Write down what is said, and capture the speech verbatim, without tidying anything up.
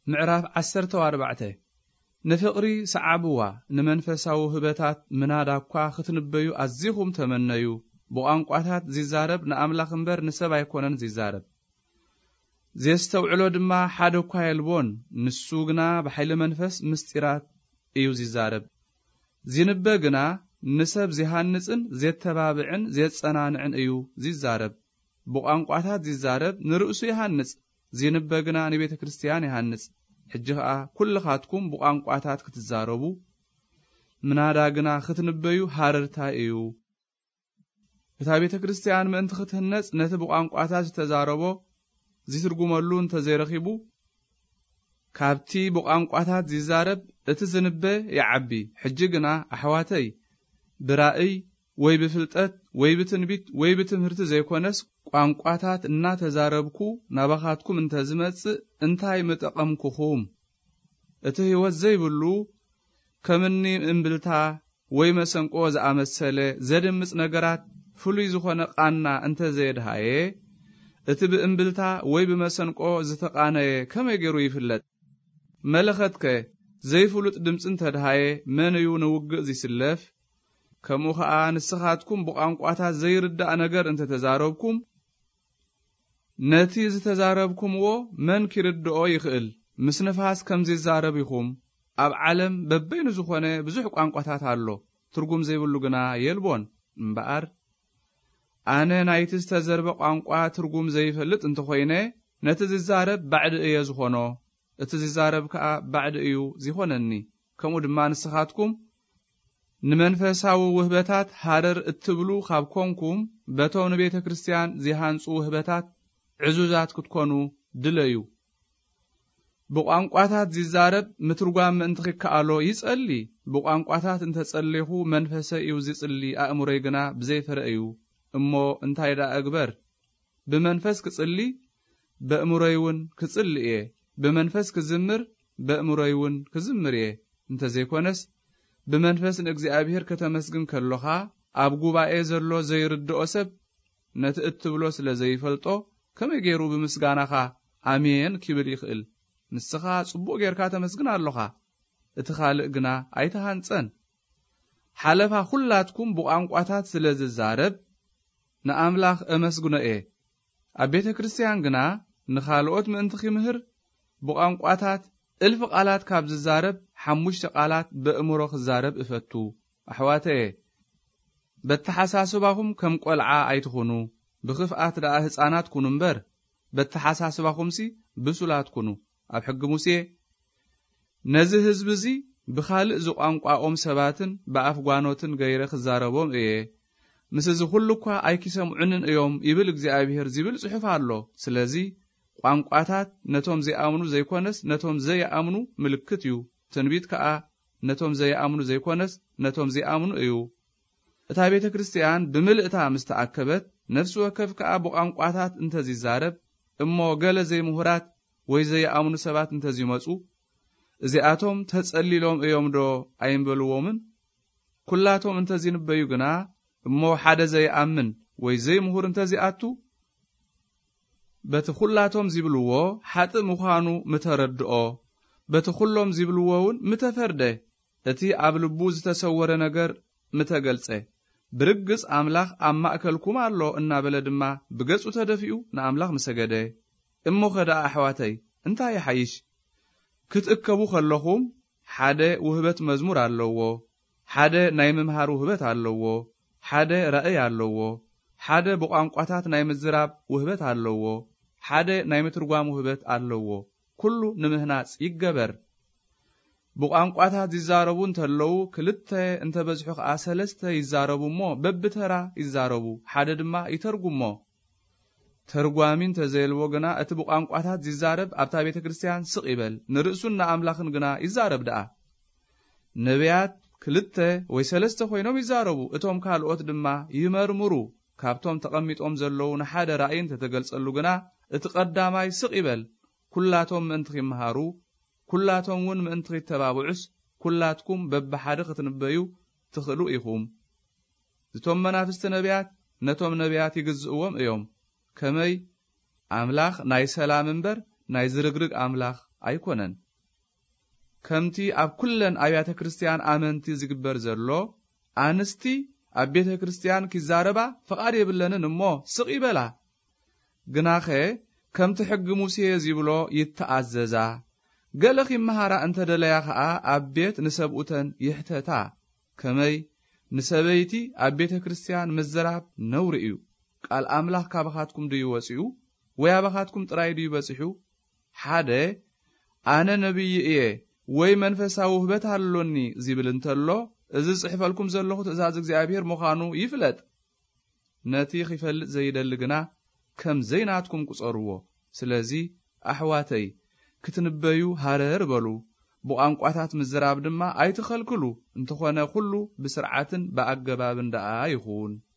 معراف عسرت واربعته نفقري سعبوا نمنفساو هبتات مناداكوا ختنبيو أزيهم تمنيو بوانقواتات زيزارب نأملاخ مبر نسب يكونن زيزارب زيستوعلو دما حادو كايلبون نسوغنا بحيل منفس مستيرات ايو زيزارب زينبغنا نسب زيهانصن زيتبابعن زيتصنانعن ايو زيزارب بوانقواتات زيزارب نرؤسو يهانص زينبغنا نبيت كريستيان يهانص حجها كل خاتكم بوانقواتات كتزاربو مناداغنا ختنبيو حاررتا ايو بتابيت كريستيان من تختهنص نت بوانقواتات تزاربو زيترغملون تزيرخيبو كابتي بوانقواتات زيزارب اتزنبه يعبي حجغنا احواتي برائي ወይ بفلطت ወይ بتنبيت ወይ بتمهرت ዘይኮነስ ቋንቋታት እና ተዛረብኩ ናባኻትኩም እንተዝመጽ እንታይ መጠቀምኩኹም እቲ ህይወት ዘይብሉ ከምኒ እምብልታ ወይ መሰንቆ ዝኣመሰለ ዘድምጽ ነገራት ፍሉይ ዝኾነ ቃና እንተ ዘይድሃየ እቲ ብእምብልታ ወይ ብመሰንቆ ዝተቃነየ ከመይ ገይሩ ይፍለጥ መለኸትከ ዘይፍሉጥ ድምጽን ተድሃየ መንዩ ንውግእ ዝስለፍ كمو خا نسخاتكم بقانقواتا زيردأ نجر انت تزاربكم نتي زتزاربكم و من كيردو يخل مسنفاس كم زي زاربيكم اب عالم ببين زخونه بزح قانقواتات አሎ ትርጉም ዘይብሉ ግና የልቦን እምባር አነ ናይትስ ተዘርበ ቋንቋ ትርጉም ዘይፈልጥ እንተ ኮይነ ነቲ ዝዛረብ ባዕድ እየ ዝኾኖ እቲ ዝዛረብ ከ ባዕድ እዩ ዝኾነኒ ከምኡ ድማ ንስኻትኩም نمنفساو وهبتات حرر اتبلو خابكونكم بتون بيت كريستيان زيهانصو وهبتات عزوزات كتكونو دليو بقانقواتات زيزارب مترغام انتخي كالو يصلي بقانقواتات انت تصليحو منفسه يو زيصلي اامري غنا بزي فرئيو امو انتايدا اغبر بمنفس كصلي بامريون كصليه بمنفس كزمر بامريون كزمريه انت زيكونس بمنفس እግዚአብሔር ከተመስግን ከለኻ ኣብ ጉባኤ ዘሎ ዘይርድኦ ሰብ ነቲ እትብሎ ስለ ዘይፈልጦ ከመይ ገይሩ ብምስጋናኻ አሜን ክብል ይኽእል ንስኻ ጽቡቕ ጌርካ ተመስግን ኣለኻ እቲ ካልእ ግና ኣይተሃንጸን ሓለፋ ሁላትኩም ብቋንቋታት ስለ ዝዛረብ ንኣምላኽ ኣመስግኖ እየ ኣብ ቤተ ክርስቲያን ግና ንኻልኦት ምእንቲ ኺምህር ብቋንቋታት الف قالات كاب ززارب حموش قالات بأمره خزارب افتو احواته بتحساسباهم كم قلعا ايتخونو بخفات راه حصانات كونمبر بتحساسباهم سي بسولات كونو اب حق موسى نزه حزب زي بخالق زقانقاوم سباتن بافغانوتن غيره خزاربوم ايه مسز كلكوا ايكسمعنن ايوم يبل እግዚአብሔር ዝብል ጽሑፍ አሎ ስለዚህ ቋንቋታት ነቶም ዘይአምኑ ዘይኮነስ ነቶም ዘይአምኑ ምልክት እዩ ትንቢት ከአ ነቶም ዘይአምኑ ዘይኮነስ ነቶም ዘይአምኑ እዩ እታ ቤተ ክርስቲያን ብምልእታ ምስተአከበት ነፍስ ወከፍ ከአ በቋንቋታት እንተ ዝዛረብ እሞ ገለ ዘይምሁራት ወይ ዘይአምኑ ሰባት እንተ ዝመጹ እዚአቶም ተጸሊሎም እዮም ዶ አይንበልዎምን ኩላቶም እንተ ዝንበዩ ግና እሞ ሓደ ዘይአምን ወይ ዘይምሁር እንተ ዝአቱ በተኹላቶም ዝብልዎ ሓጥ ምዃኑ ምተረድኦ በተኹሎም ዝብልዎውን ምተፈርደ እቲ ኣብ ልቡ ዝተሰወረ ነገር ምተገልጸ ብርግጽ አምላኽ ኣብ ማእከልኩም ኣሎ እናበለ ድማ ብገጹ ተደፊኡ ንአምላኽ መሰገደ እሞ ኸዳ ኣሕዋተይ እንታይ ይሓይሽ ክትእከቡ ከለኹም ሓደ ውህበት መዝሙር ኣለዎ ሓደ ናይ መምሃር ውህበት ኣለዎ ሓደ ራእይ ኣለዎ ሓደ በቋንቋታት ናይ ምዝራብ ውህበት ኣለዎ ሓደ ናይ ምትርጓም ውህበት ኣለዎ ኩሉ ንምህናጽ ይገበር በቋንቋታት ይዛረቡን ተለው ክልተ እንተ በዝሑ ከአ ሰለስተ ይዛረቡሞ በብተራ ይዛረቡ ሓደ ድማ ይተርጉሞ ተርጓሚን ተዘልዎ ግና እቲ በቋንቋታት ይዛረብ ኣብታ ቤተ ክርስቲያን ስቕ ይበል ንርእሱና አምላኽን ግና ይዛረብ ደአ ነቢያት ክልተ ወይ ሰለስተ ኮይኖም ይዛረቡ እቶም ካልኦት ድማ ይመርምሩ ካብቶም ተቀሚጦም ዘለው ንሓደ ራእይን ተተገልጸሉ ግና እቲ ቀዳማይ ስቕ ይበል ኩላቶም ምእንቲ ይምሃሩ ኩላቶም ውን ምእንቲ ይተባብዑስ ኩላትኩም በብሓደ ክትንበዩ ትኽእሉ ኢኹም እቶም መናፍስት ነቢያት ነቶም ነቢያት ይግዝእዎም እዮም ከመይ አምላኽ ናይ ሰላም እንበር ናይ ዝርግርግ አምላኽ ኣይኮነን ከምቲ ኣብ ኩለን ኣብያተ ክርስቲያን ኣመንቲ ዝግበር ዘሎ ኣንስቲ ኣብ ቤተ ክርስቲያን ክዛረባ ፍቃድ የብለንን እሞ ስቕ ይበላ ግናኸ ከምቲ ሕጊ ሙሴ ዝብሎ ይተኣዘዛ ገለ ኺመሃራ እንተደለያ ኸኣ ኣብ ቤት ንሰብኡተን ይሕተታ ከመይ ንሰበይቲ ኣብ ቤተ ክርስቲያን ምዝራብ ነውሪ እዩ ቃል ኣምላኽ ካባኻትኩም ድዩ ወፂኡ ወይ ኣባኻትኩም ጥራይ ድዩ በፂሑ ሓደ ኣነ ነቢይ እየ ወይ መንፈሳዊ ውህበት ኣለኒ ዝብል እንተሎ እዚ ጽሕፈልኩም ዘለኹ ትእዛዝ እግዚአብሔር ምዃኑ ይፍለጥ ነቲ ኺፈልጥ ዘይደሊ ግና ከም ዘይናትኩም ቁጸርዎ ስለዚ ኣሕዋተይ ክትንበዩ ሃረር በሉ ብቋንቋታት ምዝራብ ድማ ኣይትኸልክሉ እንተኾነ ኩሉ ብስርዓትን በኣገባብን ደኣ ይኹን